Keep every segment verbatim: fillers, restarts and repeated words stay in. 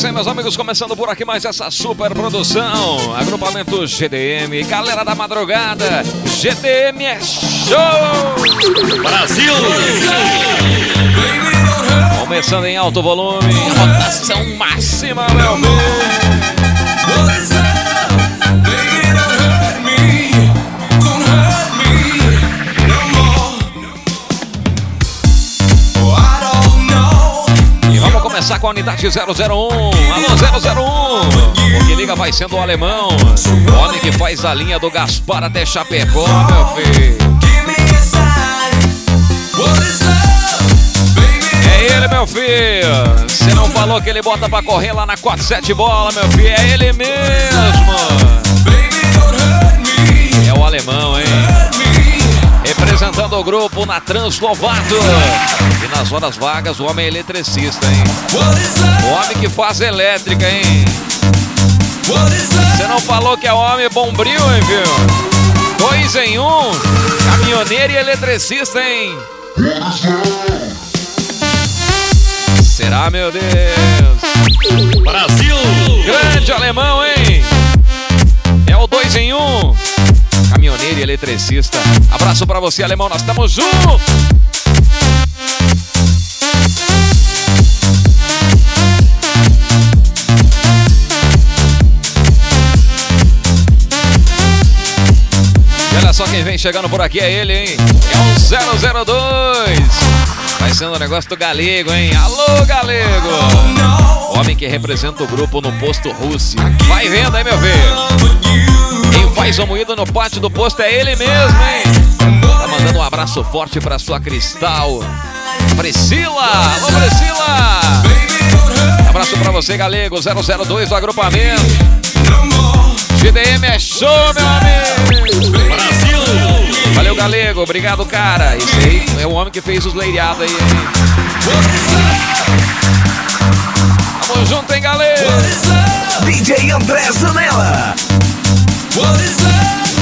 isso aí, meus amigos, começando por aqui mais essa super produção. Agrupamento G D M, galera da madrugada, G D M é show! Brasil! Começando em alto volume, rotação máxima, meu amigo. Começar com a unidade zero zero um. Alô, zero zero um. O que liga vai sendo o alemão, o homem que faz a linha do Gaspar até Chapecó, meu filho. É ele, meu filho. Você não falou que ele bota pra correr lá na quatro sete bola, meu filho? É ele mesmo. É o alemão, hein? Representando o grupo na Translovato. E nas horas vagas, o homem é eletricista, hein? O homem que faz elétrica, hein? Você não falou que é homem bombril, hein, viu? Dois em um. Caminhoneiro e eletricista, hein? Será, meu Deus? Brasil! Grande alemão, hein? É o dois em um. Caminhoneiro e eletricista. Abraço pra você, alemão. Nós estamos juntos. E olha só quem vem chegando por aqui é ele, hein? É o zero zero dois. Vai sendo o negócio do Galego, hein? Alô, Galego! O homem que representa o grupo no posto Rússia. Vai vendo aí, meu filho. Quem faz o moído no pátio do posto é ele mesmo, hein? Tá mandando um abraço forte pra sua Cristal. Priscila! Alô, Priscila! Abraço pra você, Galego. zero zero dois do agrupamento. G D M é show, meu amigo! Brasil! Valeu, Galego. Obrigado, cara. Esse aí é o homem que fez os leireados aí, hein? Tamo junto, hein, Galego? D J André Zanella. What is love?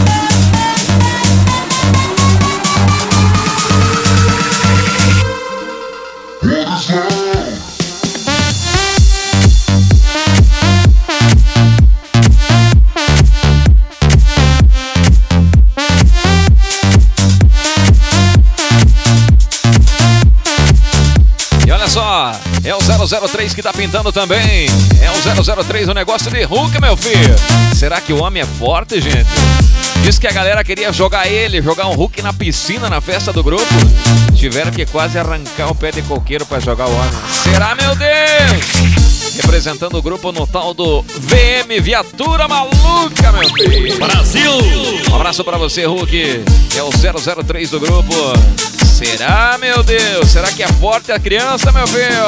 E olha só, é o zero zero três que tá pintando também. É o zero zero três, o negócio de Hulk, meu filho. Será que o homem é forte, gente? Diz que a galera queria jogar ele, jogar um Hulk na piscina na festa do grupo. Tiveram que quase arrancar o pé de coqueiro pra jogar o homem. Será, meu Deus? Representando o grupo no tal do V M Viatura Maluca, meu filho. Brasil! Um abraço pra você, Hulk. É o zero zero três do grupo. Será, meu Deus? Será que é forte a criança, meu filho?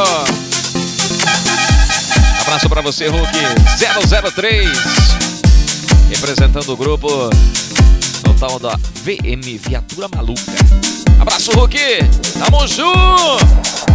Abraço pra você, Hulk. zero zero três. Representando o grupo no tal da V M Viatura Maluca. Abraço, Hulk. Tamo junto.